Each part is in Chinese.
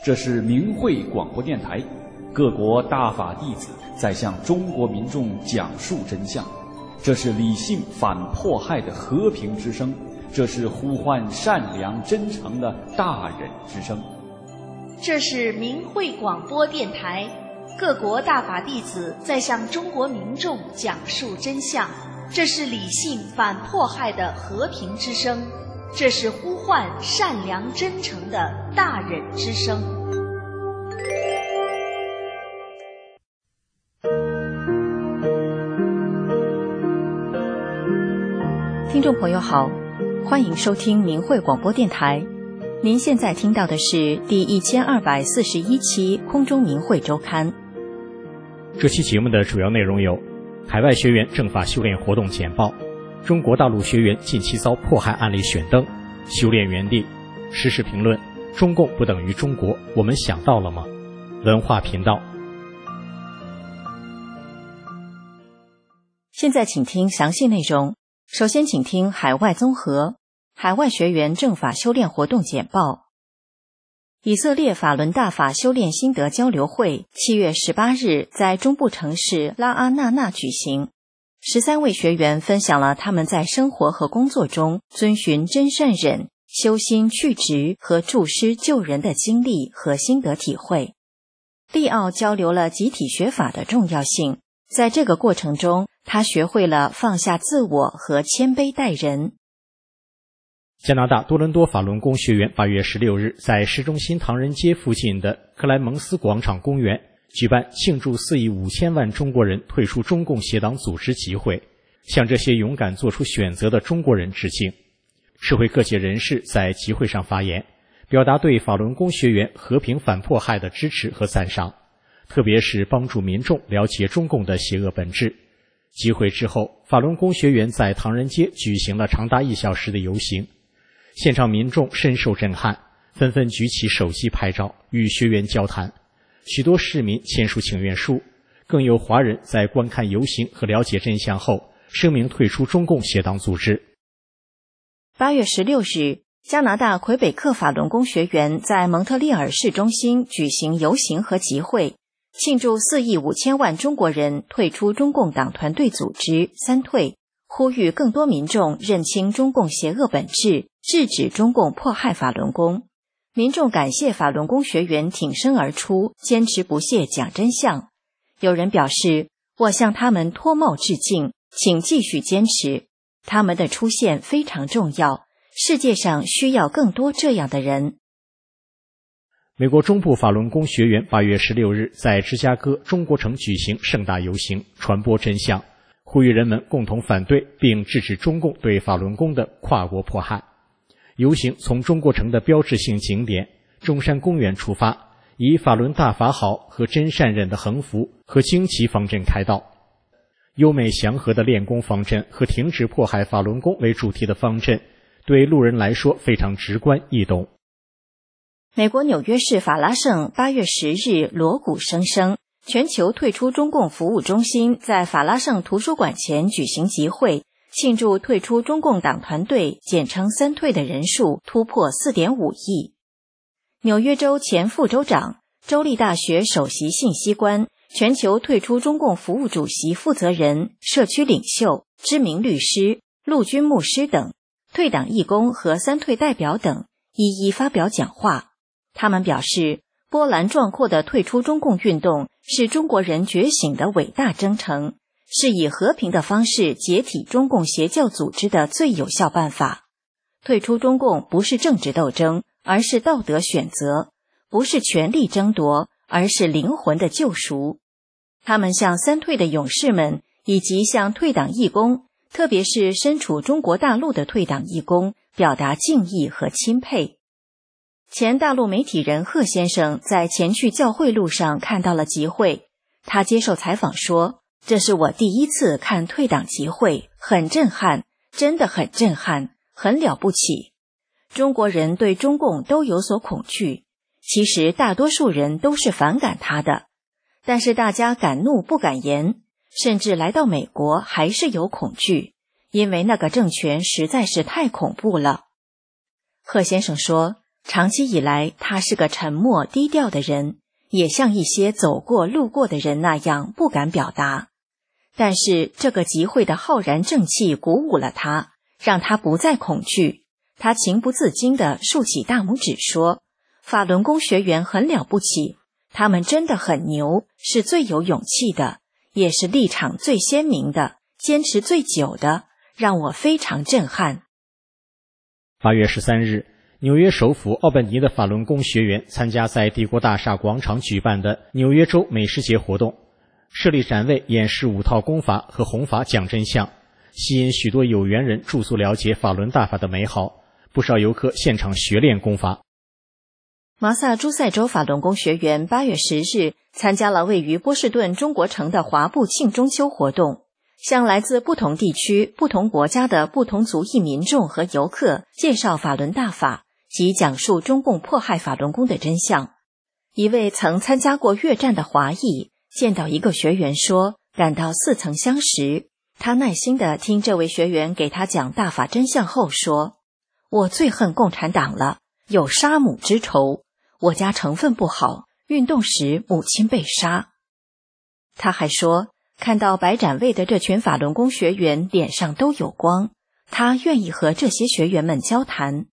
这是明慧广播电台，各国大法弟子在向中国民众讲述真相。这是理性反迫害的和平之声，这是呼唤善良真诚的大忍之声。 这是明慧广播电台，各国大法弟子在向中国民众讲述真相。这是理性反迫害的和平之声，这是呼唤善良真诚的大忍之声。 听众朋友好，欢迎收听明慧广播电台。您现在听到的是第1241期空中明慧周刊。 这期节目的主要内容有：海外学员政法修炼活动简报，中国大陆学员近期遭迫害案例选登，修炼原地，时事评论，中共不等于中国，我们想到了吗？文化频道。 现在请听详细内容。首先请听海外综合，海外学员政法修炼活动简报。以色列法轮大法修炼心得交流会7月18日在中部城市拉阿纳纳举行，13位学员分享了他们在生活和工作中遵循真善忍、修心去执和助师救人的经历和心得体会。利奥交流了集体学法的重要性，在这个过程中，他学会了放下自我和谦卑待人。 加拿大多伦多法轮功学员8月16日在市中心唐人街附近的克莱蒙斯广场公园举办庆祝4亿5千万中国人退出中共邪党组织集会，向这些勇敢做出选择的中国人致敬。社会各界人士在集会上发言，表达对法轮功学员和平反迫害的支持和赞赏，特别是帮助民众了解中共的邪恶本质。集会之后，法轮功学员在唐人街举行了长达1小时的游行，现场民众深受震撼，纷纷举起手机拍照，与学员交谈。许多市民签署请愿书，更有华人在观看游行和了解真相后，声明退出中共邪党组织。 8月16日，加拿大魁北克法轮功学员在蒙特利尔市中心举行游行和集会，庆祝4亿5千万中国人退出中共党团队组织三退，呼吁更多民众认清中共邪恶本质，制止中共迫害法轮功。民众感谢法轮功学员挺身而出，坚持不懈讲真相。有人表示，我向他们脱帽致敬，请继续坚持，他们的出现非常重要，世界上需要更多这样的人。 美国中部法轮功学员8月16日在芝加哥中国城举行盛大游行，传播真相，呼吁人们共同反对并制止中共对法轮功的跨国迫害。游行从中国城的标志性景点中山公园出发，以法轮大法好和真善忍的横幅和旌旗方阵开道。优美祥和的练功方阵和停止迫害法轮功为主题的方阵，对路人来说非常直观易懂。 美国纽约市法拉盛8月10日锣鼓声声，全球退出中共服务中心在法拉盛图书馆前举行集会，庆祝退出中共党团队简称三退的人数突破 4.5 亿。纽约州前副州长、州立大学首席信息官、全球退出中共服务主席负责人、社区领袖、知名律师、陆军牧师等，退党义工和三退代表等一一发表讲话。他们表示，波澜壮阔的退出中共运动是中国人觉醒的伟大征程，是以和平的方式解体中共邪教组织的最有效办法。退出中共不是政治斗争，而是道德选择；不是权力争夺，而是灵魂的救赎。他们向三退的勇士们，以及向退党义工，特别是身处中国大陆的退党义工，表达敬意和钦佩。前大陆媒体人贺先生在前去教会路上看到了集会，他接受采访说，这是我第一次看退党集会，很震撼，真的很震撼，很了不起。中国人对中共都有所恐惧，其实大多数人都是反感他的，但是大家敢怒不敢言，甚至来到美国还是有恐惧，因为那个政权实在是太恐怖了。贺先生说， 长期以来，他是个沉默低调的人，也像一些走过路过的人那样不敢表达。但是这个集会的浩然正气鼓舞了他，让他不再恐惧。他情不自禁地竖起大拇指说，法轮功学员很了不起，他们真的很牛，是最有勇气的，也是立场最鲜明的，坚持最久的，让我非常震撼。 8月13日，纽约首府奥本尼的法轮功学员参加在帝国大厦广场举办的纽约州美食节活动，设立展位演示5套功法和弘法讲真相，吸引许多有缘人驻足了解法轮大法的美好，不少游客现场学练功法。 麻萨诸塞州法轮功学员8月10日参加了位于波士顿中国城的华埠庆中秋活动，向来自不同地区、不同国家的不同族裔民众和游客介绍法轮大法及讲述中共迫害法轮功的真相。一位曾参加过越战的华裔见到一个学员说，感到似曾相识。他耐心地听这位学员给他讲大法真相后说，我最恨共产党了，有杀母之仇，我家成分不好，运动时母亲被杀。他还说，看到摆展位的这群法轮功学员脸上都有光，他愿意和这些学员们交谈。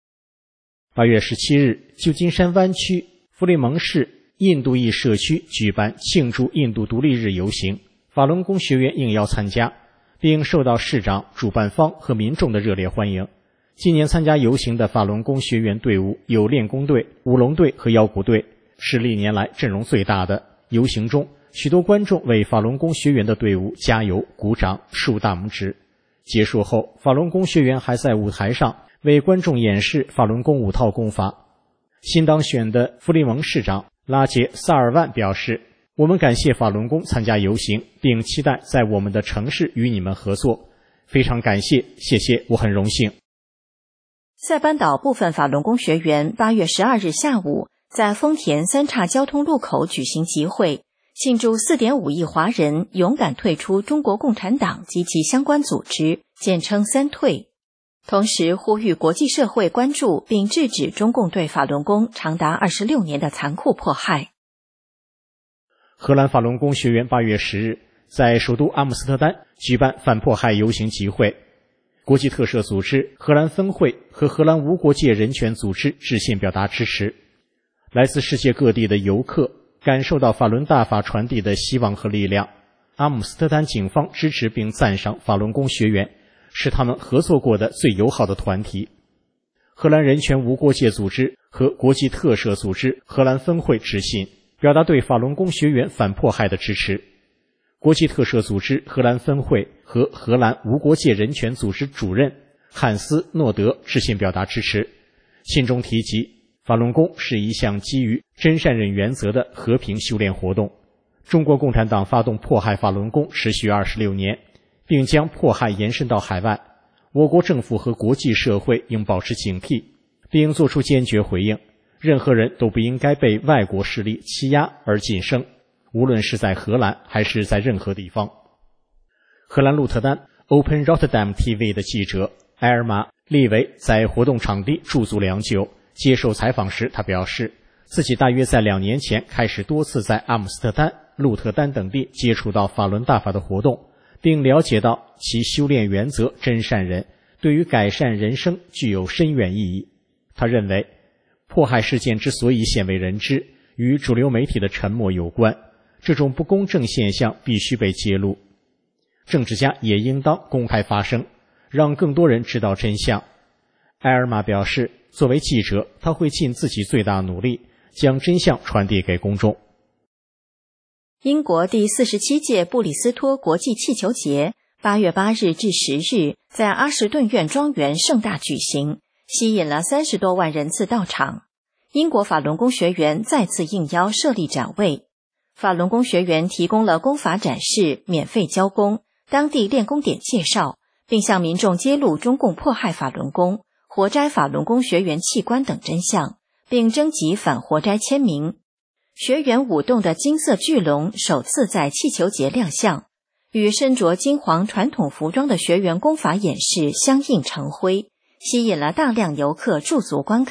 8月17日，旧金山湾区弗利蒙市印度裔社区举办庆祝印度独立日游行，法轮功学员应邀参加，并受到市长、主办方和民众的热烈欢迎。今年参加游行的法轮功学员队伍有练功队、舞龙队和腰鼓队，是历年来阵容最大的。游行中，许多观众为法轮功学员的队伍加油、鼓掌、竖大拇指。结束后，法轮功学员还在舞台上为观众演示法轮功5套功法。新当选的弗利蒙市长拉杰萨尔万表示，我们感谢法轮功参加游行，并期待在我们的城市与你们合作。非常感谢，谢谢，我很荣幸。 塞班岛部分法轮功学员8月12日下午在丰田三岔交通路口举行集会，庆祝 4.5 亿华人勇敢退出中国共产党及其相关组织，简称三退。同时呼吁国际社会关注并制止中共对法轮功长达26年的残酷迫害。 荷兰法轮功学员8月10日在首都阿姆斯特丹举办反迫害游行集会，国际特赦组织、荷兰分会和荷兰无国界人权组织致信表达支持。来自世界各地的游客感受到法轮大法传递的希望和力量。阿姆斯特丹警方支持并赞赏法轮功学员，是他们合作过的最友好的团体。荷兰人权无国界组织和国际特赦组织荷兰分会致信，表达对法轮功学员反迫害的支持。国际特赦组织荷兰分会和荷兰无国界人权组织主任汉斯·诺德致信表达支持。信中提及，法轮功是一项基于真善忍原则的和平修炼活动。中国共产党发动迫害法轮功持续26年，并将迫害延伸到海外。我国政府和国际社会应保持警惕，并作出坚决回应。任何人都不应该被外国势力欺压而晋升，无论是在荷兰还是在任何地方。荷兰鹿特丹 Open Rotterdam TV 的记者埃尔玛·利维在活动场地驻足良久。接受采访时，他表示自己大约在2年前开始多次在阿姆斯特丹、鹿特丹等地接触到法轮大法的活动，并了解到其修炼原则真善忍对于改善人生具有深远意义。他认为，迫害事件之所以鲜为人知，与主流媒体的沉默有关，这种不公正现象必须被揭露。政治家也应当公开发声，让更多人知道真相。埃尔玛表示，作为记者，他会尽自己最大努力，将真相传递给公众。 英国第47届布里斯托国际气球节8月8日至10日在阿什顿院庄园盛大举行，吸引了30多万人次到场。英国法轮功学员再次应邀设立展位，法轮功学员提供了功法展示、免费教功、当地练功点介绍，并向民众揭露中共迫害法轮功、活摘法轮功学员器官等真相，并征集反活摘签名。学员舞动的金色巨龙首次在气球节亮相，与身着金黄传统服装的学员功法演示相映成辉，吸引了大量游客驻足观看，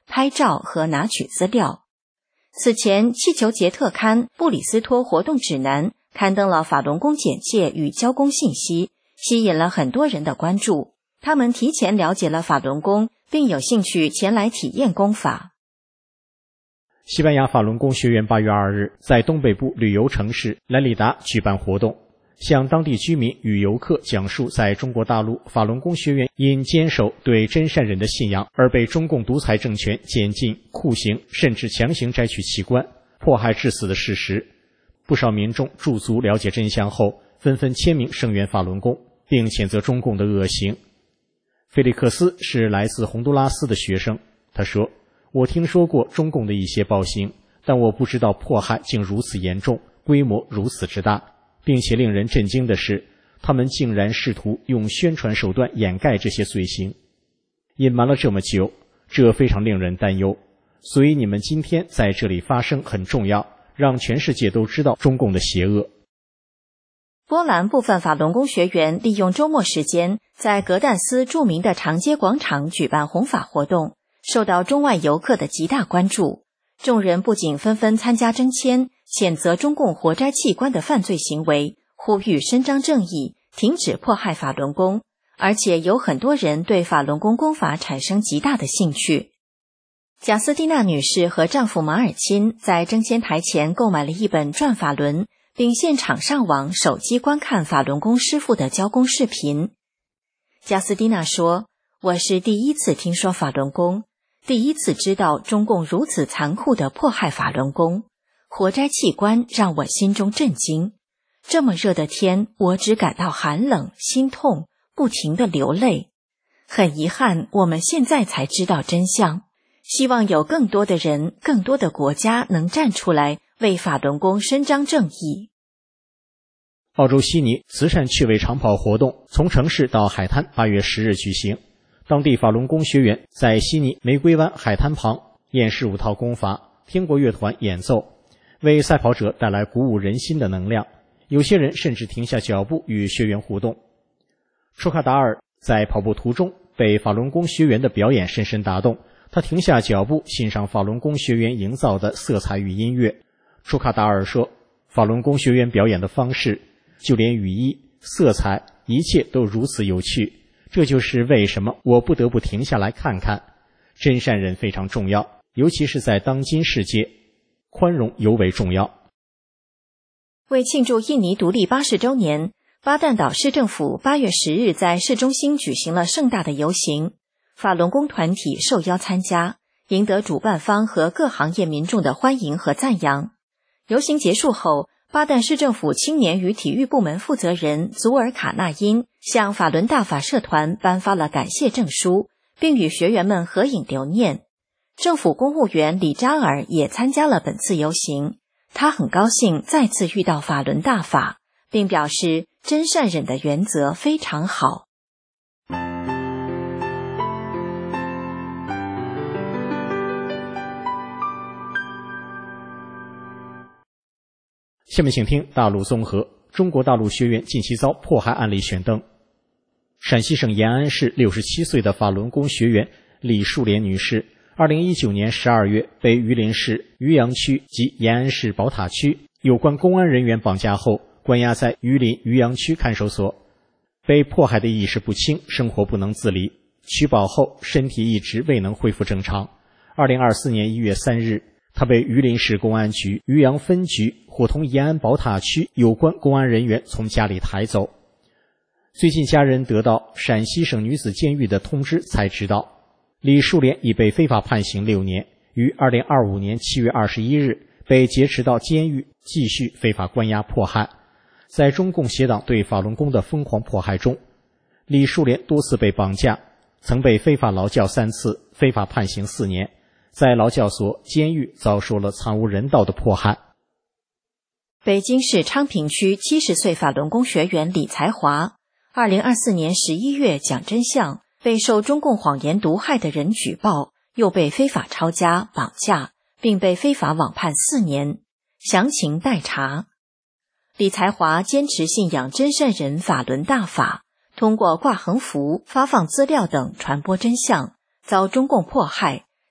拍照和拿取资料。此前，气球节特刊《布里斯托活动指南》刊登了法轮功简介与交功信息，吸引了很多人的关注。他们提前了解了法轮功，并有兴趣前来体验功法。 西班牙法轮功学院8月2日在东北部旅游城市莱里达举办活动，向当地居民与游客讲述在中国大陆法轮功学院因坚守对真善忍的信仰而被中共独裁政权监禁、酷刑甚至强行摘取器官、迫害致死的事实。不少民众驻足了解真相后，纷纷签名声援法轮功，并谴责中共的恶行。菲利克斯是来自洪都拉斯的学生，他说：“我听说过中共的一些暴行，但我不知道迫害竟如此严重，规模如此之大，并且令人震惊的是，他们竟然试图用宣传手段掩盖这些罪行，隐瞒了这么久，这非常令人担忧。所以你们今天在这里发声很重要，让全世界都知道中共的邪恶。” 波兰部分法轮功学员利用周末时间，在格但斯著名的长街广场举办弘法活动，受到中外游客的极大关注。众人不仅纷纷参加征签，谴责中共活摘器官的犯罪行为，呼吁伸张正义，停止迫害法轮功，而且有很多人对法轮功功法产生极大的兴趣。贾斯蒂娜女士和丈夫马尔钦在征签台前购买了一本转法轮，并现场上网手机观看法轮功师傅的教功视频。贾斯蒂娜说：“我是第一次听说法轮功，第一次知道中共如此残酷地迫害法轮功，活摘器官让我心中震惊。这么热的天，我只感到寒冷、心痛，不停地流泪。很遗憾，我们现在才知道真相。希望有更多的人、更多的国家能站出来，为法轮功伸张正义。” 澳洲悉尼慈善趣味长跑活动从城市到海滩8月10日举行，当地法轮功学员在悉尼玫瑰湾海滩旁演示5套功法，天国乐团演奏，为赛跑者带来鼓舞人心的能量。有些人甚至停下脚步与学员互动。楚卡达尔在跑步途中被法轮功学员的表演深深打动，他停下脚步欣赏法轮功学员营造的色彩与音乐。楚卡达尔说：“法轮功学员表演的方式，就连语义、色彩，一切都如此有趣。这就是为什么我不得不停下来看看。真善忍非常重要，尤其是在当今世界，宽容尤为重要。” 为庆祝印尼独立80周年，巴旦岛市政府8月10日在市中心举行了盛大的游行，法轮功团体受邀参加，赢得主办方和各行业民众的欢迎和赞扬。游行结束后，巴旦市政府青年与体育部门负责人祖尔卡纳因向法轮大法社团颁发了感谢证书，并与学员们合影留念。政府公务员李扎尔也参加了本次游行，他很高兴再次遇到法轮大法，并表示真善忍的原则非常好。 下面请听大陆综合。中国大陆学员近期遭迫害案例选登。陕西省延安市67岁的法轮功学员李树莲女士2019年12月被榆林市渔阳区及延安市宝塔区有关公安人员绑架后，关押在榆林渔阳区看守所。被迫害的意识不清，生活不能自理，取保后身体一直未能恢复正常。2024年1月3日，他被榆林市公安局渔阳分局伙同延安宝塔区有关公安人员从家里抬走。最近家人得到陕西省女子监狱的通知才知道，李树莲已被非法判刑6年，于2025年7月21日被劫持到监狱继续非法关押迫害。在中共邪党对法轮功的疯狂迫害中，李树莲多次被绑架，曾被非法劳教3次，非法判刑4年，在劳教所、监狱遭受了惨无人道的迫害。 北京市昌平区70岁法轮功学员李才华2024年11月讲真相，被受中共谎言毒害的人举报，又被非法抄家、绑架，并被非法网判4年，详情待查。李才华坚持信仰真善忍法轮大法，通过挂横幅、发放资料等传播真相，遭中共迫害，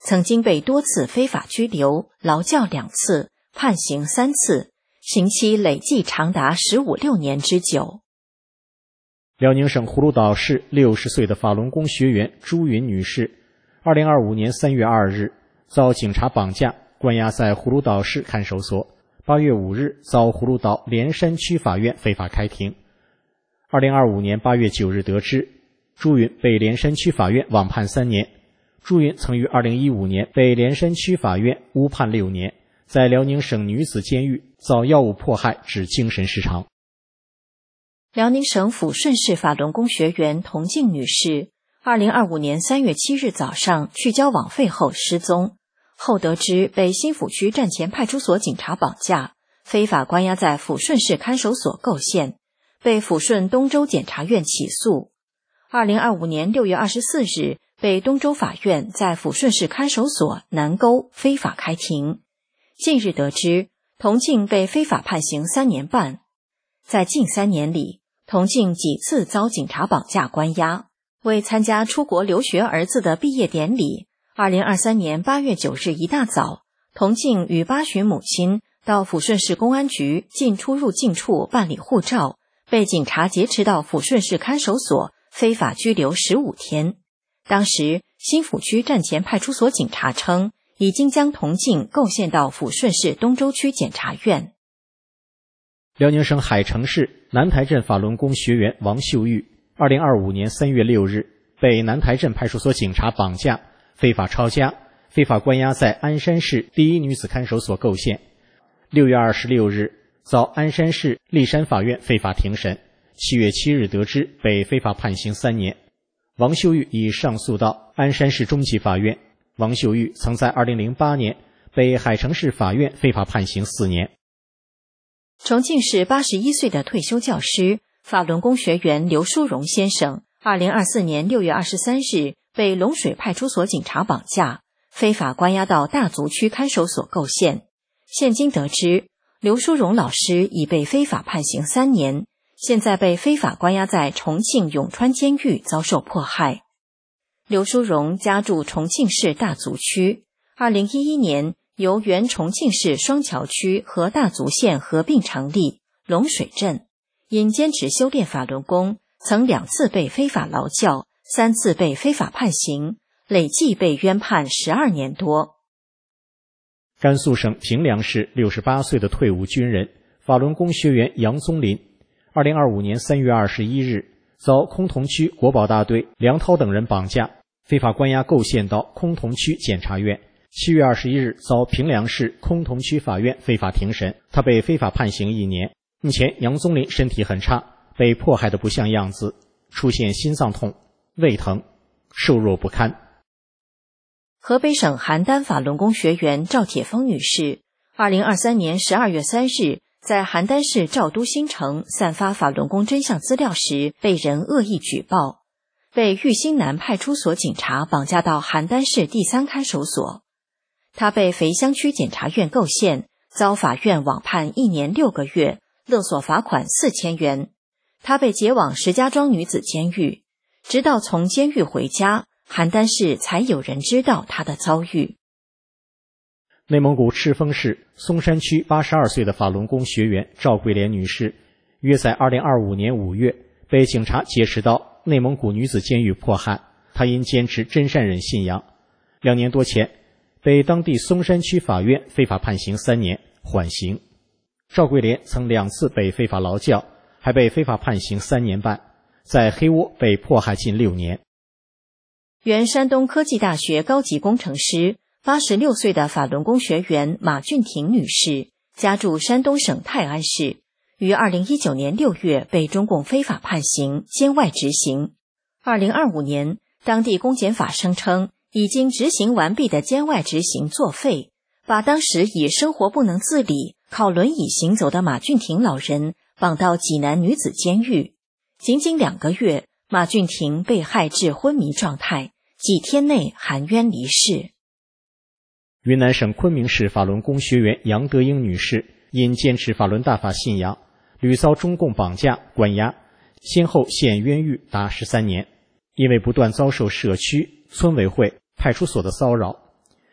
曾经被多次非法拘留、劳教2次，判刑3次，刑期累计长达15-16年之久。 辽宁省葫芦岛市60岁的法轮功学员朱云女士，2025年3月2日遭警察绑架，关押在葫芦岛市看守所。8月5日遭葫芦岛连山区法院非法开庭。2025年8月9日得知，朱云被连山区法院网判3年。朱云曾于2015年被连山区法院误判6年，在辽宁省女子监狱遭药物迫害致精神失常。 辽宁省抚顺市法轮功学员童静女士2025年3月7日早上去交网费后失踪，后得知被新抚区站前派出所警察绑架，非法关押在抚顺市看守所构陷，被抚顺东州检察院起诉。2025年6月24日被东州法院在抚顺市看守所南沟非法开庭。近日得知，童静被非法判刑3年半。在近3年里，童静几次遭警察绑架关押。为参加出国留学儿子的毕业典礼，2023年8月9日一大早，童静与8旬母亲到抚顺市公安局进出入境处办理护照，被警察劫持到抚顺市看守所非法拘留15天。当时新抚区站前派出所警察称，已经将童静构陷到抚顺市东州区检察院。 辽宁省海城市南台镇法轮功学员王秀玉2025年3月6日被南台镇派出所警察绑架，非法抄家，非法关押在鞍山市第一女子看守所构陷。6月26日遭鞍山市立山法院非法庭审，7月7日得知被非法判刑3年。王秀玉已上诉到鞍山市中级法院。王秀玉曾在2008年被海城市法院非法判刑4年。 重庆市81岁的退休教师、法轮功学员刘淑荣先生2024年6月23日被龙水派出所警察绑架，非法关押到大足区看守所构陷。现今得知，刘淑荣老师已被非法判刑3年，现在被非法关押在重庆永川监狱遭受迫害。刘淑荣家住重庆市大足区，2011年由原重庆市双桥区和大足县合并成立龙水镇，因坚持修炼法轮功，曾2次被非法劳教，3次被非法判刑，累计被冤判12年多。 甘肃省平凉市68岁的退伍军人、法轮功学员杨宗林2025年3月21日遭崆峒区国保大队梁涛等人绑架，非法关押构陷到崆峒区检察院。7月21日遭平凉市崆峒区法院非法庭审，他被非法判刑1年。目前杨宗林身体很差，被迫害得不像样子，出现心脏痛、胃疼，瘦弱不堪。 河北省邯郸法轮功学员赵铁峰女士2023年12月3日在邯郸市赵都新城散发法轮功真相资料时被人恶意举报，被玉兴南派出所警察绑架到邯郸市第3看守所。她被肥乡区检察院构陷，遭法院网判1年6个月，勒索罚款4000元。她被解往石家庄女子监狱，直到从监狱回家，邯郸市才有人知道她的遭遇。 内蒙古赤峰市松山区82岁的法轮功学员赵桂莲女士，约在2025年5月被警察劫持到内蒙古女子监狱迫害。她因坚持真善忍信仰，2年多前被当地松山区法院非法判刑3年，缓刑。赵桂莲曾2次被非法劳教，还被非法判刑3年半，在黑窝被迫害近6年。 原山东科技大学高级工程师、86岁的法轮功学员马俊婷女士，家住山东省泰安市，于2019年6月被中共非法判刑，监外执行。2025年，当地公检法声称已经执行完毕的监外执行作废，把当时以生活不能自理、靠轮椅行走的马俊婷老人绑到济南女子监狱。仅仅2个月，马俊婷被害至昏迷状态，几天内含冤离世。 云南省昆明市法轮功学员杨德英女士因坚持法轮大法信仰，屡遭中共绑架关押，先后陷冤狱达13年。因为不断遭受社区、村委会、派出所的骚扰，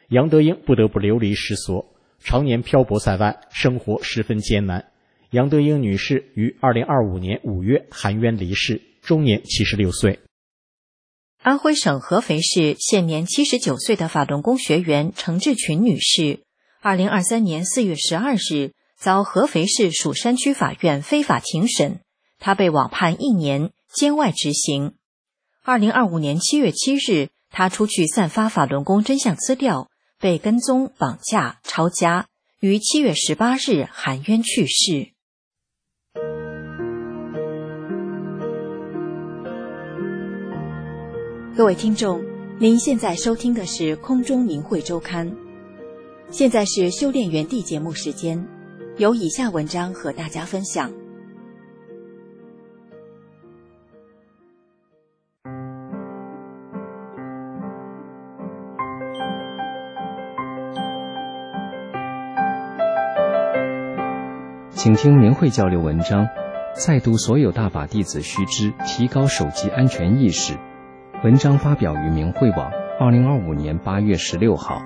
杨德英不得不流离失所，常年漂泊在外，生活十分艰难。杨德英女士于2025年5月含冤离世，终年76岁。 安徽省合肥市现年79岁的法轮功学员程志群女士，2023年4月12日遭合肥市蜀山区法院非法庭审，她被网判1年，监外执行。2025年7月7日，她出去散发法轮功真相资料，被跟踪、绑架、抄家，于7月18日含冤去世。各位听众，您现在收听的是空中明慧周刊。现在是修炼园地节目时间，有以下文章和大家分享。 请听明慧交流文章，再读所有大法弟子须知，提高手机安全意识。文章发表于明慧网2025年8月16号。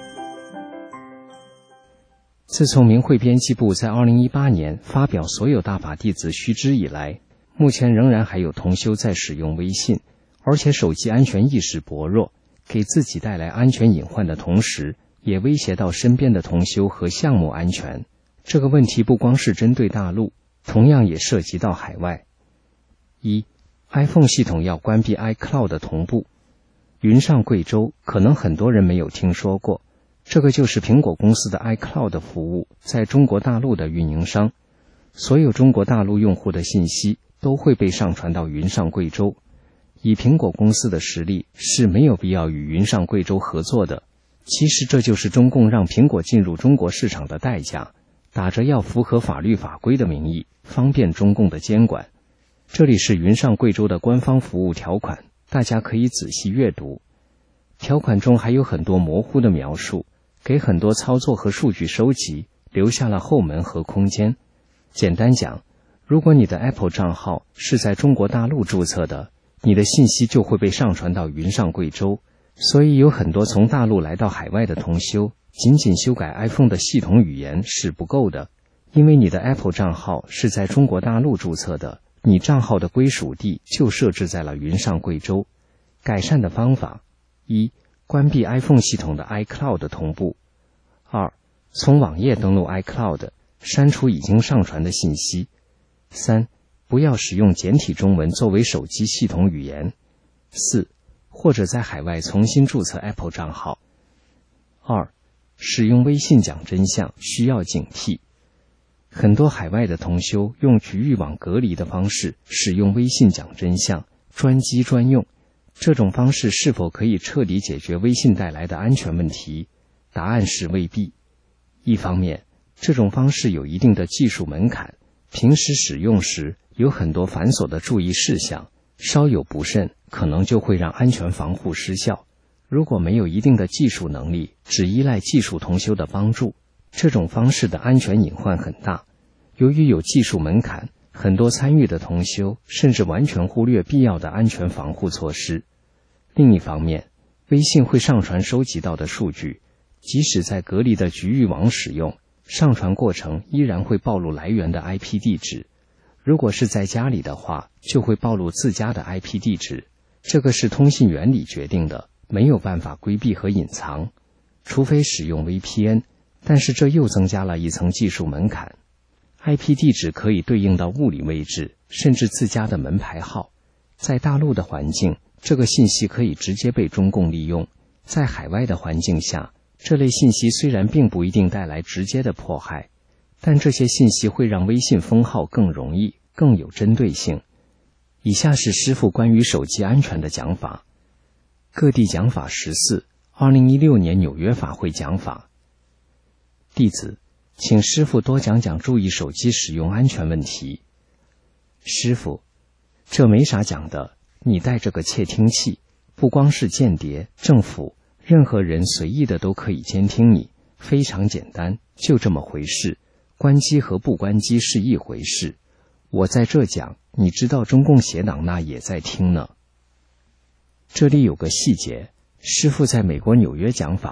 自从明慧编辑部在2018年发表所有大法弟子须知以来，目前仍然还有同修在使用微信，而且手机安全意识薄弱，给自己带来安全隐患的同时，也威胁到身边的同修和项目安全。这个问题不光是针对大陆，同样也涉及到海外。一、iPhone 系统要关闭 iCloud 同步。云上贵州可能很多人没有听说过，这个就是苹果公司的 iCloud 服务在中国大陆的运营商。所有中国大陆用户的信息都会被上传到云上贵州。以苹果公司的实力是没有必要与云上贵州合作的。其实这就是中共让苹果进入中国市场的代价，打着要符合法律法规的名义，方便中共的监管。这里是云上贵州的官方服务条款，大家可以仔细阅读。条款中还有很多模糊的描述，给很多操作和数据收集留下了后门和空间。简单讲，如果你的 Apple 账号是在中国大陆注册的，你的信息就会被上传到云上贵州。所以有很多从大陆来到海外的同修，仅仅修改 iPhone 的系统语言是不够的，因为你的 Apple 账号是在中国大陆注册的，你账号的归属地就设置在了云上贵州。改善的方法：一、关闭 iPhone 系统的 iCloud 同步；二、从网页登录 iCloud， 删除已经上传的信息；三、不要使用简体中文作为手机系统语言；四、或者在海外重新注册 Apple 账号。二、使用微信讲真相需要警惕。很多海外的同修用局域网隔离的方式使用微信讲真相，专机专用。这种方式是否可以彻底解决微信带来的安全问题？答案是未必。一方面，这种方式有一定的技术门槛，平时使用时有很多繁琐的注意事项，稍有不慎，可能就会让安全防护失效。如果没有一定的技术能力，只依赖技术同修的帮助，这种方式的安全隐患很大。由于有技术门槛，很多参与的同修甚至完全忽略必要的安全防护措施。另一方面，微信会上传收集到的数据，即使在隔离的局域网使用，上传过程依然会暴露来源的 IP 地址。如果是在家里的话，就会暴露自家的 IP 地址。这个是通信原理决定的，没有办法规避和隐藏，除非使用 VPN， 但是这又增加了一层技术门槛。IP 地址可以对应到物理位置，甚至自家的门牌号。在大陆的环境，这个信息可以直接被中共利用。在海外的环境下，这类信息虽然并不一定带来直接的迫害，但这些信息会让微信封号更容易，更有针对性。以下是师父关于手机安全的讲法。各地讲法14 2016年纽约法会讲法。弟子请师父多讲讲注意手机使用安全问题。师父，这没啥讲的，你带着个窃听器，不光是间谍，政府，任何人随意的都可以监听你，非常简单，就这么回事。关机和不关机是一回事。我在这讲，你知道中共邪党那也在听呢。这里有个细节，师父在美国纽约讲法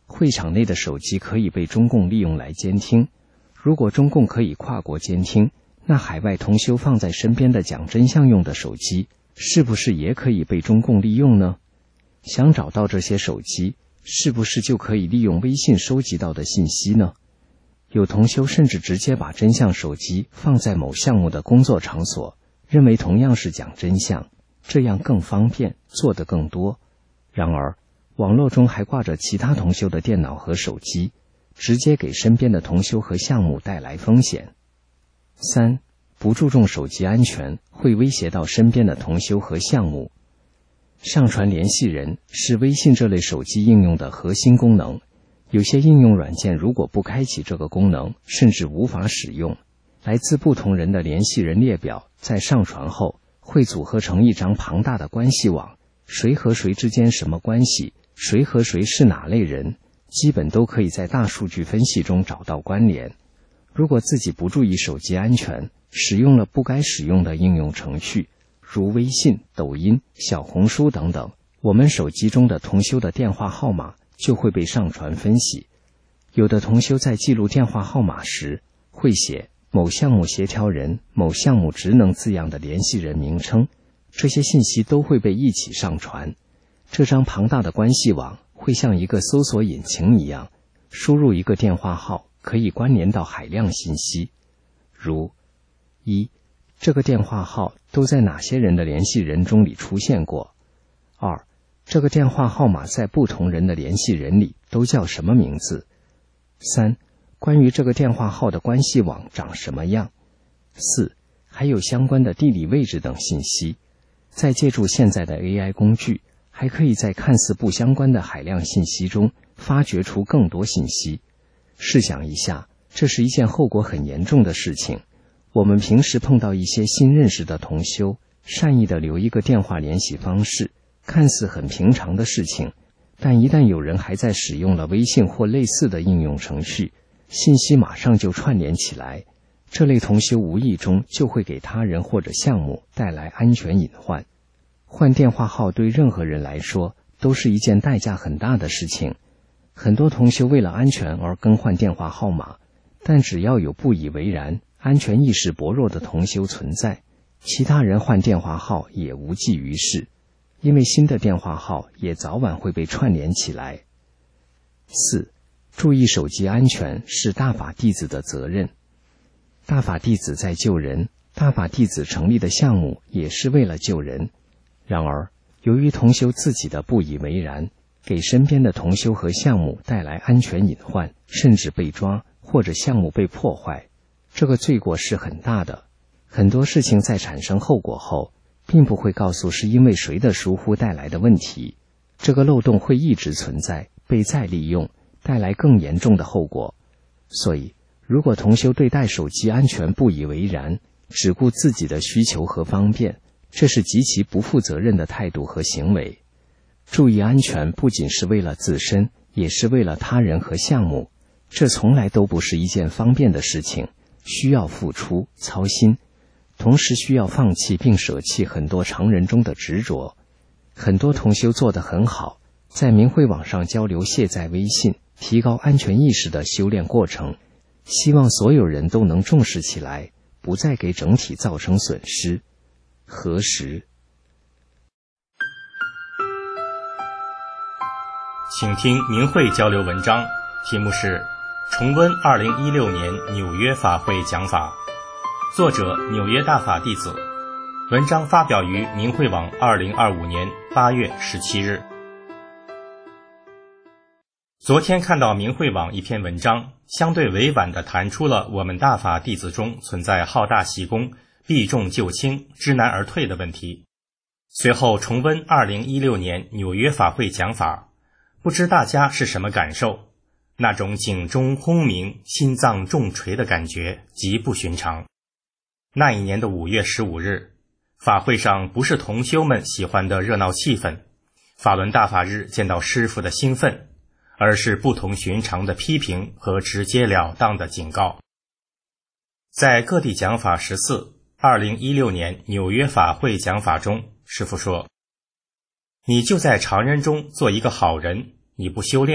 会场内的手机可以被中共利用来监听。如果中共可以跨国监听，那海外同修放在身边的讲真相用的手机，是不是也可以被中共利用呢？想找到这些手机，是不是就可以利用微信收集到的信息呢？有同修甚至直接把真相手机放在某项目的工作场所，认为同样是讲真相，这样更方便，做得更多。然而，网络中还挂着其他同修的电脑和手机，直接给身边的同修和项目带来风险。3. 不注重手机安全，会威胁到身边的同修和项目。上传联系人是微信这类手机应用的核心功能，有些应用软件如果不开启这个功能，甚至无法使用。来自不同人的联系人列表在上传后，会组合成一张庞大的关系网，谁和谁之间什么关系，谁和谁是哪类人，基本都可以在大数据分析中找到关联。如果自己不注意手机安全，使用了不该使用的应用程序，如微信、抖音、小红书等等，我们手机中的同修的电话号码就会被上传分析。有的同修在记录电话号码时，会写某项目协调人、某项目职能字样的联系人名称，这些信息都会被一起上传。这张庞大的关系网会像一个搜索引擎一样，输入一个电话号可以关联到海量信息，如1. 这个电话号都在哪些人的联系人中里出现过？ 2. 这个电话号码在不同人的联系人里都叫什么名字？ 3. 关于这个电话号的关系网长什么样？ 4. 还有相关的地理位置等信息。再借助现在的 AI 工具，还可以在看似不相关的海量信息中发掘出更多信息。试想一下，这是一件后果很严重的事情。我们平时碰到一些新认识的同修，善意地留一个电话联系方式，看似很平常的事情，但一旦有人还在使用了微信或类似的应用程序，信息马上就串联起来，这类同修无意中就会给他人或者项目带来安全隐患。换电话号对任何人来说都是一件代价很大的事情，很多同修为了安全而更换电话号码，但只要有不以为然、安全意识薄弱的同修存在，其他人换电话号也无济于事，因为新的电话号也早晚会被串联起来。4. 注意手机安全是大法弟子的责任。大法弟子在救人，大法弟子成立的项目也是为了救人。然而，由于同修自己的不以为然，给身边的同修和项目带来安全隐患，甚至被抓或者项目被破坏，这个罪过是很大的。很多事情在产生后果后，并不会告诉是因为谁的疏忽带来的问题，这个漏洞会一直存在，被再利用，带来更严重的后果。所以，如果同修对待手机安全不以为然，只顾自己的需求和方便，这是极其不负责任的态度和行为。注意安全不仅是为了自身，也是为了他人和项目，这从来都不是一件方便的事情，需要付出、操心，同时需要放弃并舍弃很多常人中的执着。很多同修做得很好，在明慧网上交流卸载微信，提高安全意识的修炼过程，希望所有人都能重视起来，不再给整体造成损失。何时？ 请听明慧交流文章，题目是重温2016年纽约法会讲法，作者纽约大法弟子，文章发表于明慧网2025年8月17日。昨天看到明慧网一篇文章，相对委婉地谈出了我们大法弟子中存在好大喜功、避重就轻、知难而退的问题。随后重温2016年纽约法会讲法，不知大家是什么感受？那种警钟轰鸣、心脏重锤的感觉极不寻常。那一年的5月15日，法会上不是同修们喜欢的热闹气氛，法轮大法日见到师父的兴奋，而是不同寻常的批评和直截了当的警告。在各地讲法14 2016年纽约法会讲法中，师父说，你就在常人中做一个好人，你不修炼，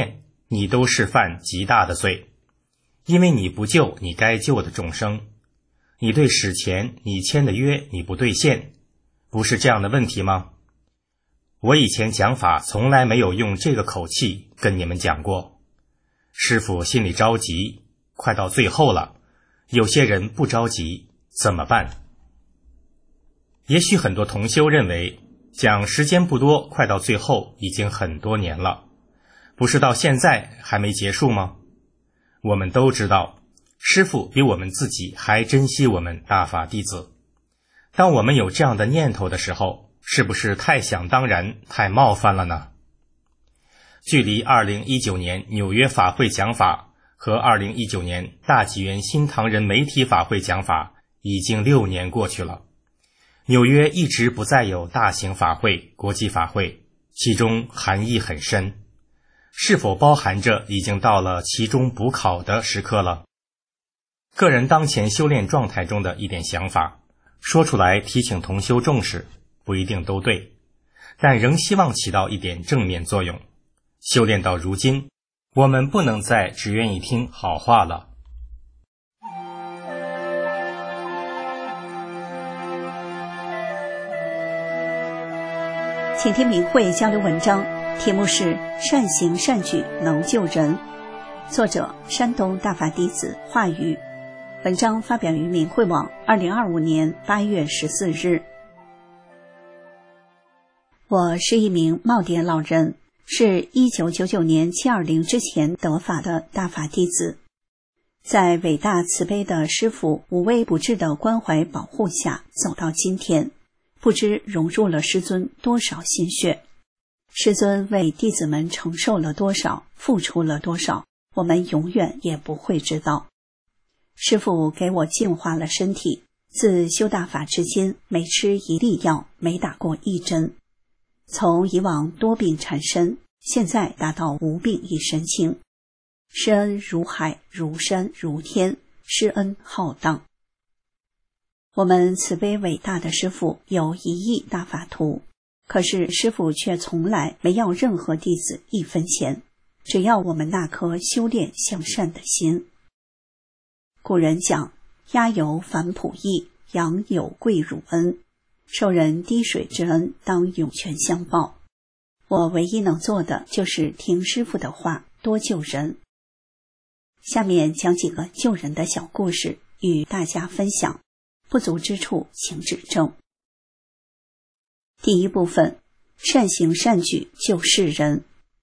你都是犯极大的罪，因为你不救你该救的众生，你对史前你签的约你不兑现，不是这样的问题吗？我以前讲法从来没有用这个口气跟你们讲过。师父心里着急，快到最后了，有些人不着急，怎么办？也许很多同修认为讲时间不多，快到最后已经很多年了，不是到现在还没结束吗？我们都知道，师父比我们自己还珍惜我们大法弟子。当我们有这样的念头的时候，是不是太想当然，太冒犯了呢？距离2019年纽约法会讲法和2019年大纪元新唐人媒体法会讲法已经6年过去了。纽约一直不再有大型法会、国际法会，其中含义很深。是否包含着已经到了其中补考的时刻了？个人当前修炼状态中的一点想法，说出来提醒同修重视，不一定都对，但仍希望起到一点正面作用。修炼到如今，我们不能再只愿意听好话了。 请听明慧交流文章，题目是善行善举能救人，作者山东大法弟子华语。文章发表于明慧网2025年8月14日。我是一名耄耋老人，是1999年720之前得法的大法弟子，在伟大慈悲的师父无微不至的关怀保护下走到今天，不知融入了师尊多少心血，师尊为弟子们承受了多少，付出了多少，我们永远也不会知道。师父给我净化了身体，自修大法至今，没吃一粒药，没打过一针。从以往多病缠身，现在达到无病一身轻。施恩如海，如山，如天，施恩浩荡。我们慈悲伟大的师父有1亿大法图，可是师父却从来没要任何弟子1分钱，只要我们那颗修炼向善的心。古人讲，鸦有反哺义，羊有跪乳恩，受人滴水之恩，当涌泉相报。我唯一能做的就是听师父的话，多救人。下面讲几个救人的小故事与大家分享，不足之处请指正。第一部分，善行善举救世人。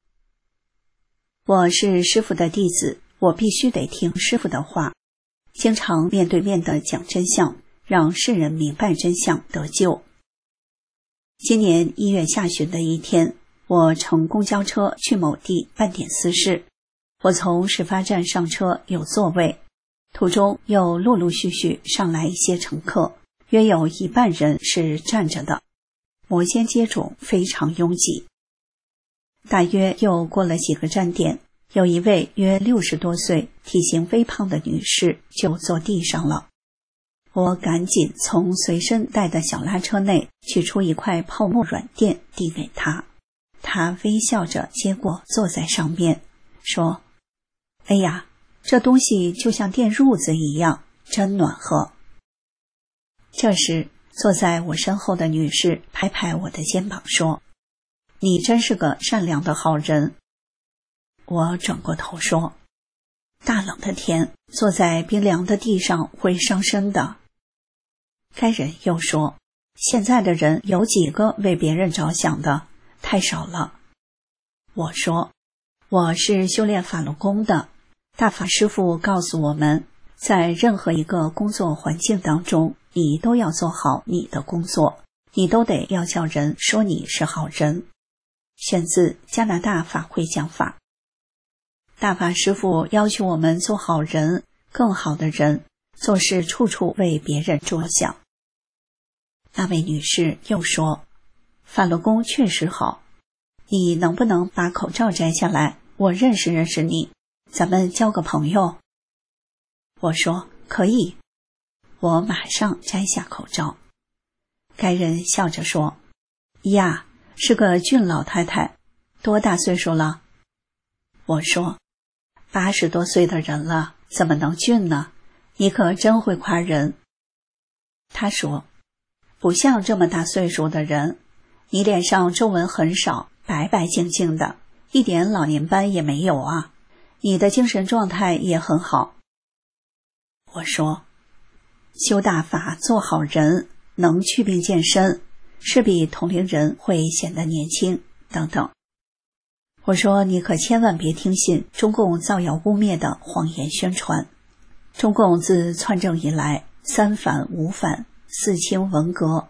我是师父的弟子，我必须得听师父的话，经常面对面的讲真相，让世人明白真相得救。今年1月下旬的一天，我乘公交车去某地办点私事，我从始发站上车有座位，途中又陆陆续续上来一些乘客，约有一半人是站着的，摩肩接踵，非常拥挤。大约又过了几个站点，有一位约60多岁、体型微胖的女士就坐地上了。我赶紧从随身带的小拉车内取出一块泡沫软垫递给她，她微笑着接过坐在上面，说：“哎呀，这东西就像电褥子一样，真暖和。”这时，坐在我身后的女士拍拍我的肩膀说：“你真是个善良的好人。”我转过头说：“大冷的天，坐在冰凉的地上会伤身的。”该人又说：“现在的人有几个为别人着想的？太少了。”我说：“我是修炼法轮功的，大法师父告诉我们，在任何一个工作环境当中，你都要做好你的工作，你都得要叫人说你是好人。”选自加拿大法会讲法。大法师父要求我们做好人，更好的人，做事处处为别人着想。那位女士又说：“法轮功确实好，你能不能把口罩摘下来？我认识认识你，咱们交个朋友。”我说：“可以。”我马上摘下口罩。该人笑着说：“呀，是个俊老太太，多大岁数了？” 我说：“80多岁的人了，怎么能俊呢？你可真会夸人。”他说：“不像这么大岁数的人，你脸上皱纹很少，白白净净的，一点老年斑也没有啊。你的精神状态也很好。”我说：“修大法做好人，能祛病健身，是比同龄人会显得年轻等等。”我说：“你可千万别听信中共造谣污蔑的谎言宣传。中共自篡政以来，3反5反，4清文革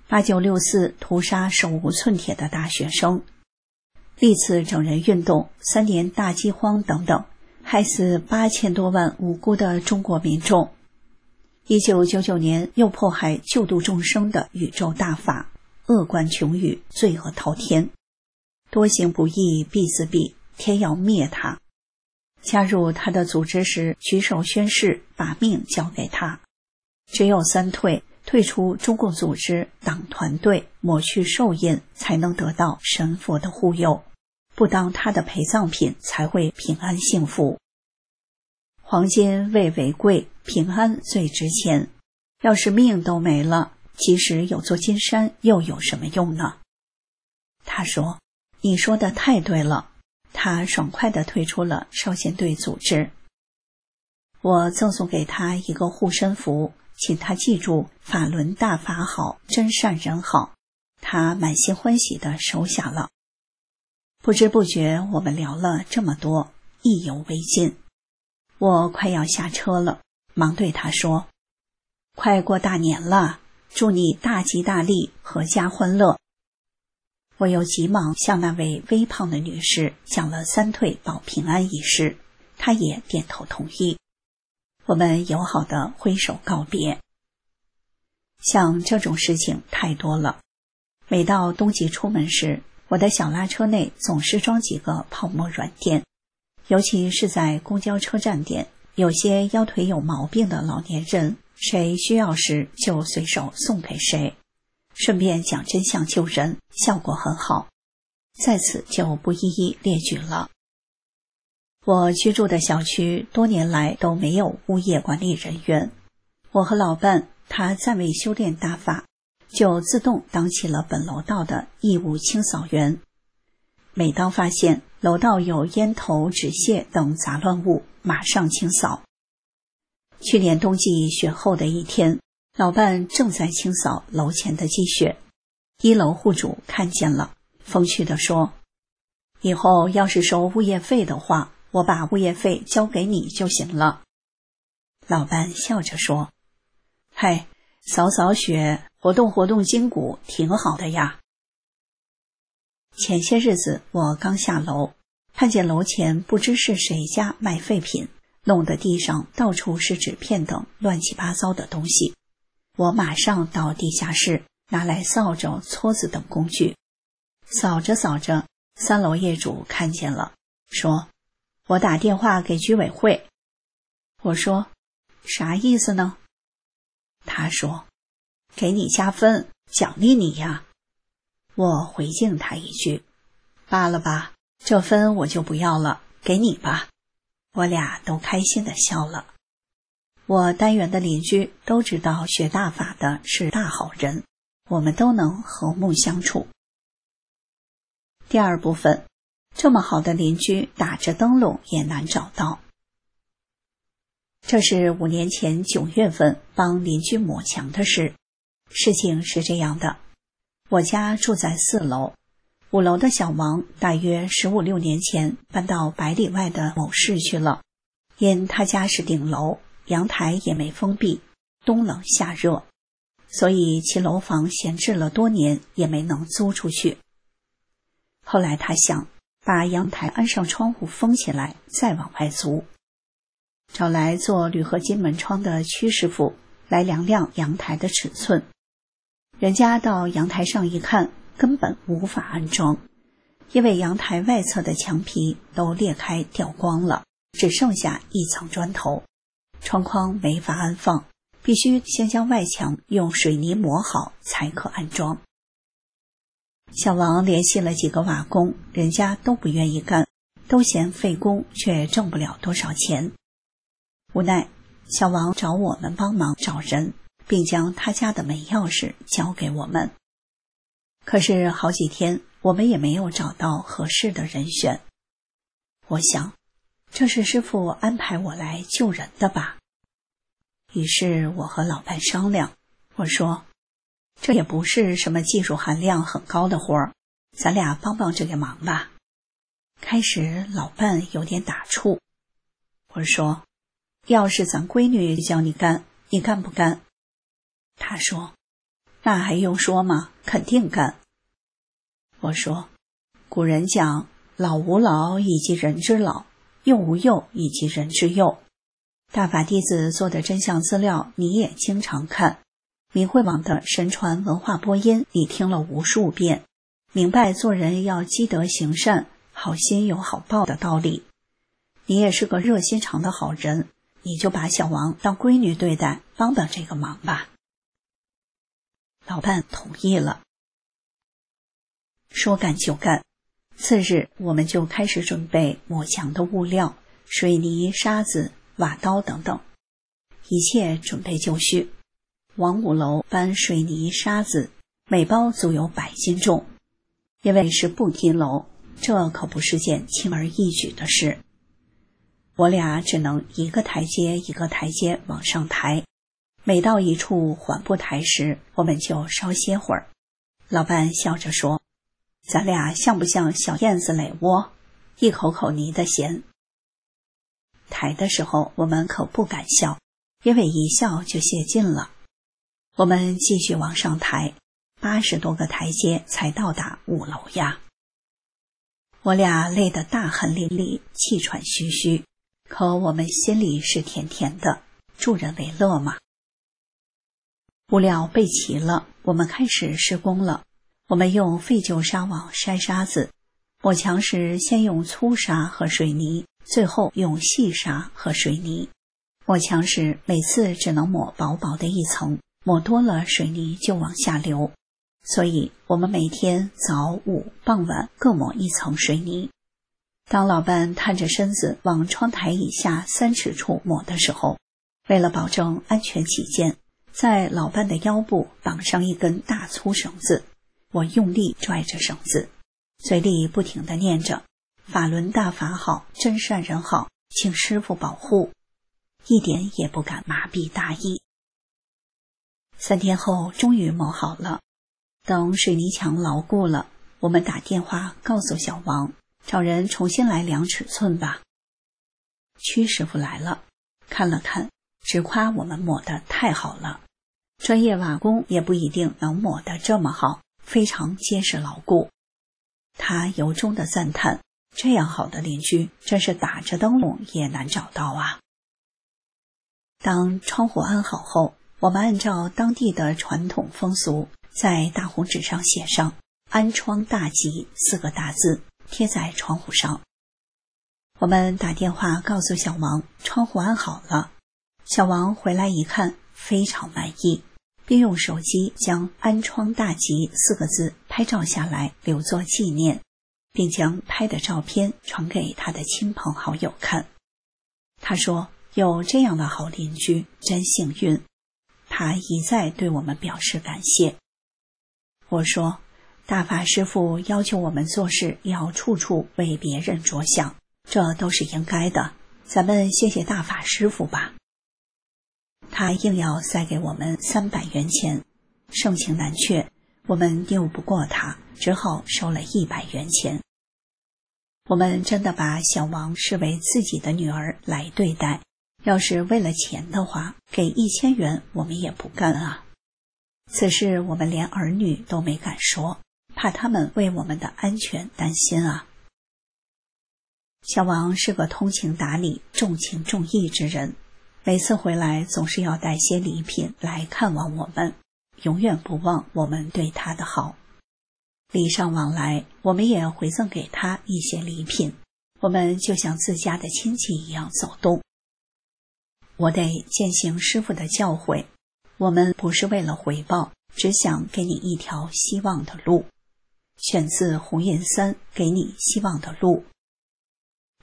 ，8964屠杀手无寸铁的大学生，历次整人运动，3年大饥荒等等，害死8000多万无辜的中国民众。1999年又迫害救度众生的宇宙大法，恶贯穷宇，罪恶滔天，多行不义必自毙，天要灭他。加入他的组织时，举手宣誓，把命交给他。只有3退：退出中共组织、党团队，抹去寿印，才能得到神佛的护佑，不当他的陪葬品，才会平安幸福。黄金未为贵，平安最值钱。要是命都没了，即使有座金山，又有什么用呢？”他说：“你说的太对了。”他爽快地退出了少先队组织。我赠送给他一个护身符，请他记住法轮大法好，真善人好。他满心欢喜地收下了。不知不觉我们聊了这么多，意犹未尽。我快要下车了，忙对他说：“快过大年了，祝你大吉大利，阖家欢乐。”我又急忙向那位微胖的女士讲了3退保平安一事，她也点头同意。我们友好地挥手告别。像这种事情太多了，每到冬季出门时，我的小拉车内总是装几个泡沫软垫，尤其是在公交车站点，有些腰腿有毛病的老年人，谁需要时就随手送给谁，顺便讲真相救人，效果很好，在此就不一一列举了。我居住的小区多年来都没有物业管理人员，我和老伴他暂未修炼大法，就自动当起了本楼道的义务清扫员。每当发现楼道有烟头、纸屑等杂乱物，马上清扫。去年冬季雪后的一天，老伴正在清扫楼前的积雪，1楼户主看见了，风趣地说：“以后要是收物业费的话，我把物业费交给你就行了。”老伴笑着说：“嗨，扫扫雪，活动活动筋骨，挺好的呀。”前些日子我刚下楼，看见楼前不知是谁家卖废品，弄得地上到处是纸片等乱七八糟的东西。我马上到地下室拿来扫帚、搓子等工具，扫着扫着，3楼业主看见了，说：“我打电话给居委会。”我说：“啥意思呢？”他说：“给你加分，奖励你呀。”我回敬他一句：“罢了吧，这分我就不要了，给你吧。”我俩都开心地笑了。我单元的邻居都知道学大法的是大好人，我们都能和睦相处。第2部分，这么好的邻居打着灯笼也难找到。这是5年前9月份帮邻居抹墙的事。事情是这样的，我家住在4楼，5楼的小王大约15、16年前搬到100里外的某市去了。因他家是顶楼，阳台也没封闭，冬冷夏热，所以其楼房闲置了多年也没能租出去。后来他想把阳台安上窗户封起来，再往外租，找来做铝合金门窗的屈师傅来量量阳台的尺寸。人家到阳台上一看，根本无法安装，因为阳台外侧的墙皮都裂开掉光了，只剩下一层砖头，窗框没法安放，必须先将外墙用水泥磨好才可安装。小王联系了几个瓦工，人家都不愿意干， 都嫌费工，却挣不了多少钱。无奈，小王找我们帮忙找人，并将他家的门钥匙交给我们。可是好几天，我们也没有找到合适的人选。我想，这是师傅安排我来救人的吧。于是我和老伴商量，我说，这也不是什么技术含量很高的活儿，咱俩帮帮这个忙吧。开始老伴有点打怵，我说，要是咱闺女叫你干，你干不干？他说，那还用说吗？肯定干。我说，古人讲，老吾老以及人之老，幼吾幼以及人之幼。大法弟子做的真相资料你也经常看，明慧网的神传文化播音你听了无数遍，明白做人要积德行善，好心有好报的道理。你也是个热心肠的好人，你就把小王当闺女对待，帮帮这个忙吧。老伴同意了。说干就干，次日我们就开始准备抹墙的物料，水泥、沙子、瓦刀等等，一切准备就绪。往5楼搬水泥沙子，每包足有100斤重。因为是步梯楼，这可不是件轻而易举的事。我俩只能一个台阶一个台阶往上抬，每到一处缓步抬时，我们就稍歇会儿。老伴笑着说，咱俩像不像小燕子垒窝，一口口泥的咸。抬的时候我们可不敢笑，因为一笑就泄劲了。我们继续往上抬，80多个台阶才到达5楼呀。我俩累得大汗淋漓，气喘吁吁，可我们心里是甜甜的，助人为乐嘛。物料备齐了，我们开始施工了。我们用废旧纱网筛沙子，抹墙时先用粗沙和水泥，最后用细沙和水泥。抹墙时每次只能抹薄薄的一层，抹多了水泥就往下流，所以我们每天早午傍晚各抹一层水泥。当老伴探着身子往窗台以下3尺处抹的时候，为了保证安全起见，在老伴的腰部绑上一根大粗绳子，我用力拽着绳子，嘴里不停地念着，法轮大法好，真善人好，请师父保护，一点也不敢麻痹大意。3天后终于抹好了，等水泥墙牢固了，我们打电话告诉小王，找人重新来量尺寸吧。屈师傅来了，看了看，直夸我们抹得太好了，专业瓦工也不一定能抹得这么好，非常结实牢固。他由衷地赞叹，这样好的邻居真是打着灯笼也难找到啊。当窗户安好后，我们按照当地的传统风俗，在大红纸上写上安窗大吉4个大字，贴在窗户上。我们打电话告诉小王窗户安好了，小王回来一看非常满意，并用手机将安窗大吉4个字拍照下来留作纪念，并将拍的照片传给他的亲朋好友看。他说有这样的好邻居真幸运，他一再对我们表示感谢。我说，大法师父要求我们做事要处处为别人着想，这都是应该的，咱们谢谢大法师父吧。他硬要塞给我们300元钱，盛情难却，我们拗不过他，只好收了100元钱。我们真的把小王视为自己的女儿来对待，要是为了钱的话，给1000元我们也不干啊。此事我们连儿女都没敢说，怕他们为我们的安全担心啊。小王是个通情达理、重情重义之人，每次回来总是要带些礼品来看望我们，永远不忘我们对他的好。礼尚往来，我们也回赠给他一些礼品，我们就像自家的亲戚一样走动。我得践行师父的教诲，我们不是为了回报，只想给你一条希望的路。选自红云3，给你希望的路。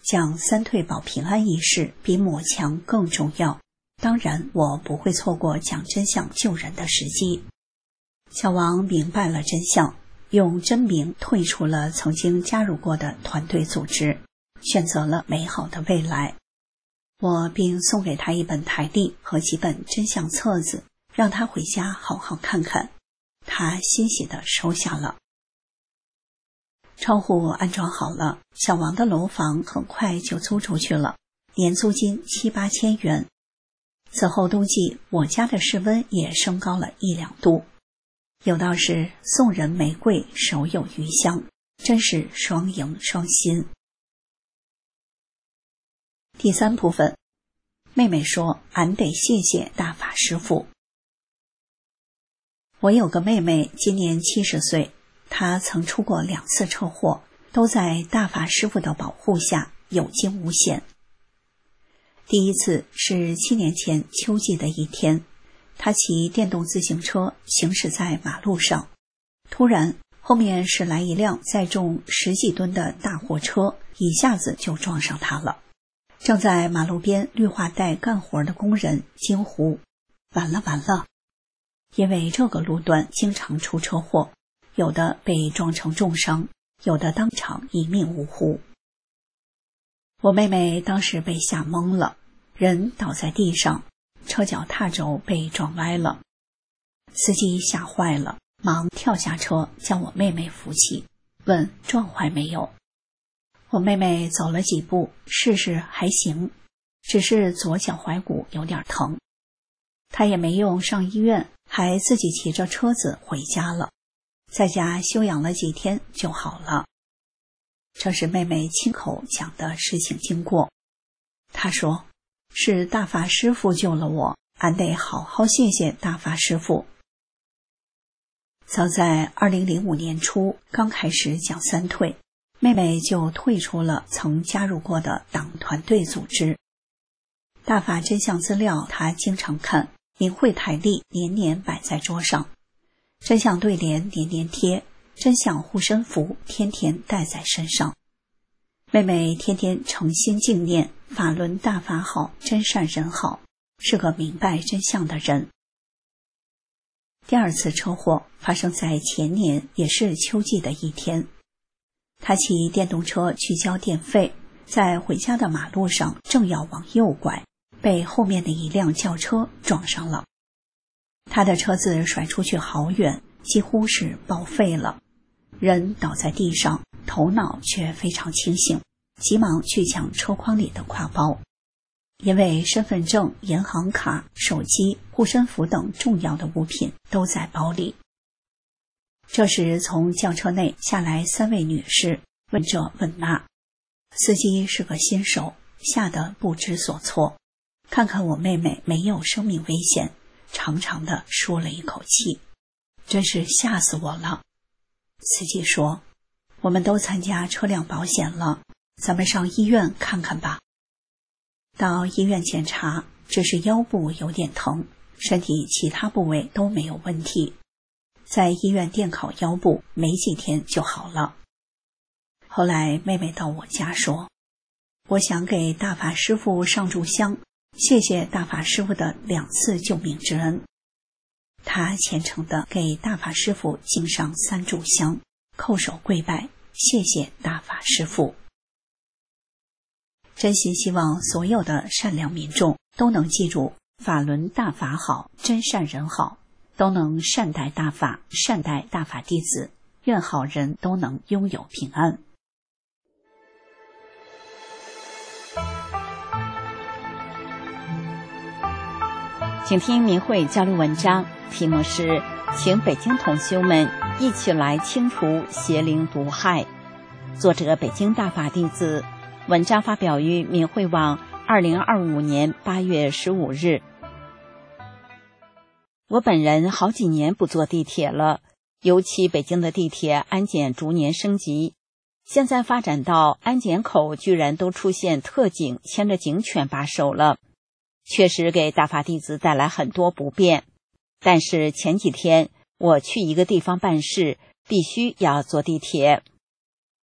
讲三退保平安一事比抹墙更重要。当然，我不会错过讲真相救人的时机。小王明白了真相，用真名退出了曾经加入过的团队组织，选择了美好的未来。我并送给他一本台历和几本真相册子，让他回家好好看看。他欣喜地收下了。窗户安装好了，小王的楼房很快就租出去了，年租金7、8千元。此后冬季，我家的室温也升高了1、2度。有道是送人玫瑰，手有余香，真是双赢双馨。第3部分，妹妹说俺得谢谢大法师父。我有个妹妹，今年70岁，她曾出过2次车祸，都在大法师父的保护下有惊无险。第一次是7年前秋季的一天，她骑电动自行车行驶在马路上，突然后面驶来一辆载重10几吨的大货车，一下子就撞上她了。正在马路边绿化带干活的工人惊呼：完了完了！因为这个路段经常出车祸，有的被撞成重伤，有的当场一命呜呼。我妹妹当时被吓懵了，人倒在地上，车脚踏轴被撞歪了。司机吓坏了，忙跳下车将我妹妹扶起，问撞坏没有。我妹妹走了几步，试试还行，只是左脚踝骨有点疼。她也没用上医院，还自己骑着车子回家了，在家休养了几天就好了。这是妹妹亲口讲的事情经过。她说，是大法师父救了我，俺得好好谢谢大法师父。早在2005年初刚开始讲三退，妹妹就退出了曾加入过的党团队组织。大法真相资料她经常看，明慧台历年年摆在桌上，真相对联年年贴，真相护身符天天带在身上。妹妹天天诚心敬念法轮大法好，真善人好，是个明白真相的人。第2次车祸发生在前年，也是秋季的一天。她骑电动车去交电费，在回家的马路上正要往右拐，被后面的一辆轿车撞上了。她的车子甩出去好远，几乎是报废了，人倒在地上，头脑却非常清醒，急忙去抢车筐里的挎包，因为身份证、银行卡、手机、护身符等重要的物品都在包里。这时从轿车内下来3位女士，问这问那。司机是个新手，吓得不知所措，看看我妹妹没有生命危险，长长的舒了一口气，真是吓死我了。司机说，我们都参加车辆保险了，咱们上医院看看吧。到医院检查，只是腰部有点疼，身体其他部位都没有问题。在医院电烤腰部，没几天就好了。后来妹妹到我家说，我想给大法师父上炷香，谢谢大法师父的2次救命之恩。她虔诚地给大法师父敬上3炷香，叩首跪拜，谢谢大法师父。真心希望所有的善良民众都能记住法轮大法好，真善人好，都能善待大法，善待大法弟子，愿好人都能拥有平安。 请听明慧交流文章，题目是请北京同修们一起来清除邪灵毒害，作者北京大法弟子，文章发表于明慧网2025年8月15日。我本人好几年不坐地铁了，尤其北京的地铁安检逐年升级，现在发展到安检口居然都出现特警牵着警犬把守了，确实给大法弟子带来很多不便。但是前几天我去一个地方办事，必须要坐地铁。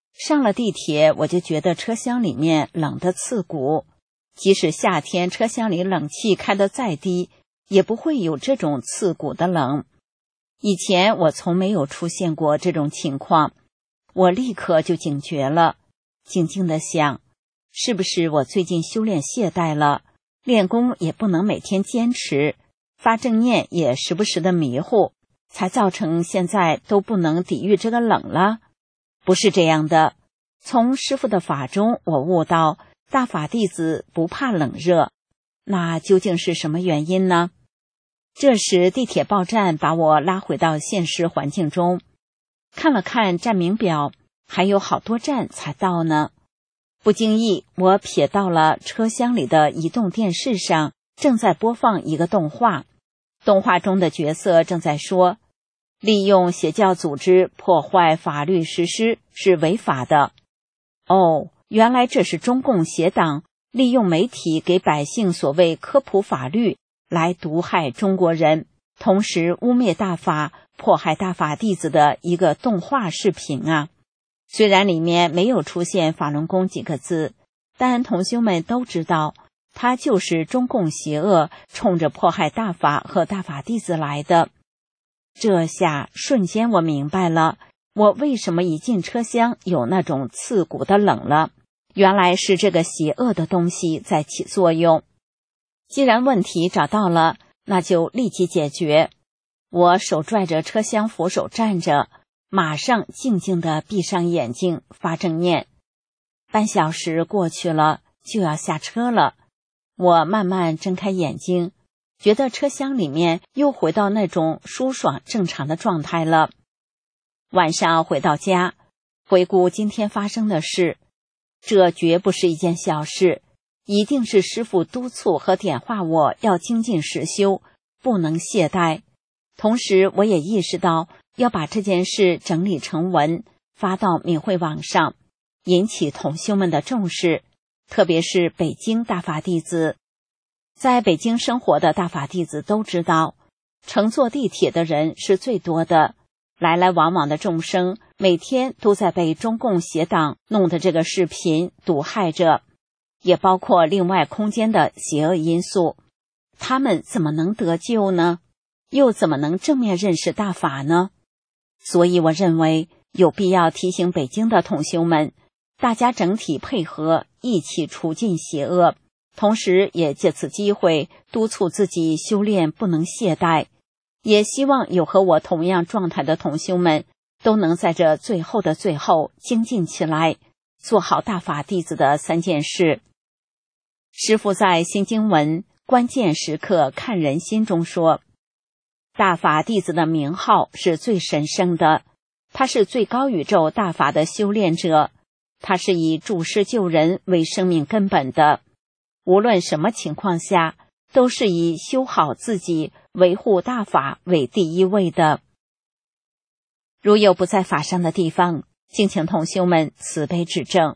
上了地铁，我就觉得车厢里面冷得刺骨，即使夏天车厢里冷气开得再低，也不会有这种刺骨的冷。以前我从没有出现过这种情况，我立刻就警觉了，静静地想，是不是我最近修炼懈怠了，练功也不能每天坚持，发正念也时不时的迷糊，才造成现在都不能抵御这个冷了？不是这样的，从师父的法中我悟到大法弟子不怕冷热，那究竟是什么原因呢？这时地铁报站把我拉回到现实环境中，看了看站名表，还有好多站才到呢。不经意我瞥到了车厢里的移动电视上正在播放一个动画，动画中的角色正在说，利用邪教组织破坏法律实施是违法的。哦，原来这是中共邪党利用媒体给百姓所谓科普法律来毒害中国人，同时污蔑大法、迫害大法弟子的一个动画视频啊。虽然里面没有出现法轮功几个字，但同修们都知道，它就是中共邪恶冲着迫害大法和大法弟子来的。这下瞬间我明白了，我为什么一进车厢有那种刺骨的冷了，原来是这个邪恶的东西在起作用。既然问题找到了，那就立即解决。我手拽着车厢扶手站着，马上静静地闭上眼睛发正念。半小时过去了，就要下车了。我慢慢睁开眼睛，觉得车厢里面又回到那种舒爽正常的状态了。晚上回到家，回顾今天发生的事，这绝不是一件小事，一定是师父督促和点化我要精进实修，不能懈怠。同时我也意识到要把这件事整理成文，发到明慧网上，引起同修们的重视，特别是北京大法弟子。在北京生活的大法弟子都知道，乘坐地铁的人是最多的，来来往往的众生每天都在被中共邪党弄的这个视频毒害着，也包括另外空间的邪恶因素。他们怎么能得救呢？又怎么能正面认识大法呢？所以我认为有必要提醒北京的同修们，大家整体配合，一起除尽邪恶，同时也借此机会督促自己修炼不能懈怠。也希望有和我同样状态的同修们都能在这最后的最后精进起来，做好大法弟子的3件事。师父在新经文关键时刻看人心中说，大法弟子的名号是最神圣的，他是最高宇宙大法的修炼者，他是以助师救人为生命根本的，无论什么情况下都是以修好自己、维护大法为第一位的。如有不在法上的地方，敬请同修们慈悲指正。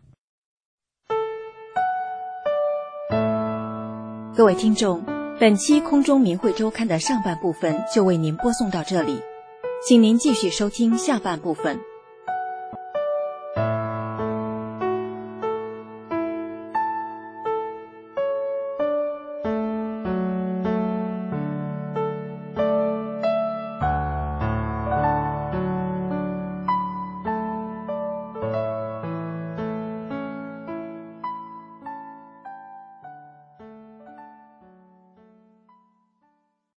各位听众，本期空中明慧周刊的上半部分就为您播送到这里，请您继续收听下半部分。